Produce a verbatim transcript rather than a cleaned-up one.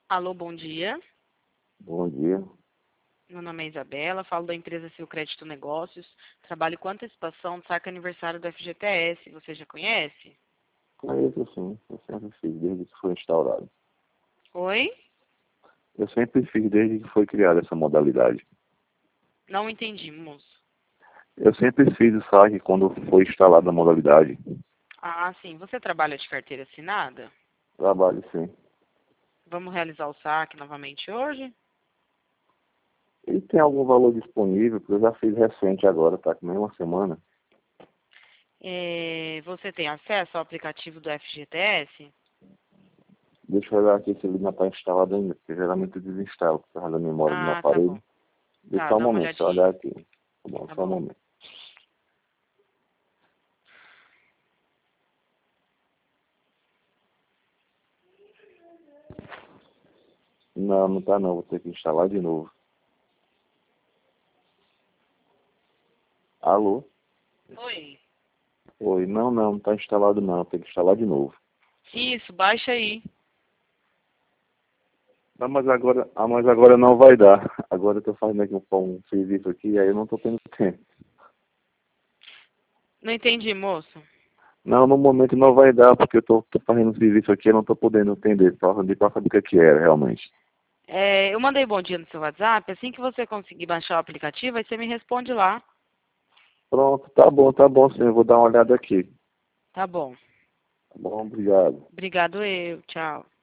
Alô, bom dia. Bom dia. Meu nome é Isabela, falo da empresa Sil Crédito Negócios. Trabalho com antecipação do saque aniversário do F G T S. Você já conhece? Conheço sim, eu sempre fiz desde que foi instaurado. Oi? Eu sempre fiz desde que foi criada essa modalidade. Não entendi, moço. Eu sempre fiz o saque quando foi instalada a modalidade. Ah, sim. Você trabalha de carteira assinada? Trabalho sim. Vamos realizar o saque novamente hoje? E tem algum valor disponível, porque eu já fiz recente agora, tá com meio uma semana. É, você tem acesso ao aplicativo do F G T S? Deixa eu olhar aqui se ele não está instalado ainda, porque geralmente eu desinstalo por causa da memória do meu Ah, tá bom. aparelho. Deixa Tá, só um dá uma momento, deixa eu olhar olhadinha. aqui. Tá bom, Tá só um bom. momento. Não, não tá não, vou ter que instalar de novo. Alô? Oi. Oi, não, não, não está instalado não, tem que instalar de novo. Isso, baixa aí. Não, mas agora, ah, mas agora não vai dar. Agora eu estou fazendo aqui um, um serviço aqui, aí eu não estou tendo tempo. Não entendi, moço. Não, no momento não vai dar, porque eu estou fazendo um serviço aqui, eu não estou podendo atender, para saber, pra saber o que, é que era realmente. É, eu mandei bom dia no seu WhatsApp. Assim que você conseguir baixar o aplicativo, aí você me responde lá. Pronto, tá bom, tá bom, sim, eu vou dar uma olhada aqui. Tá bom. Tá bom, obrigado. Obrigado eu. Tchau.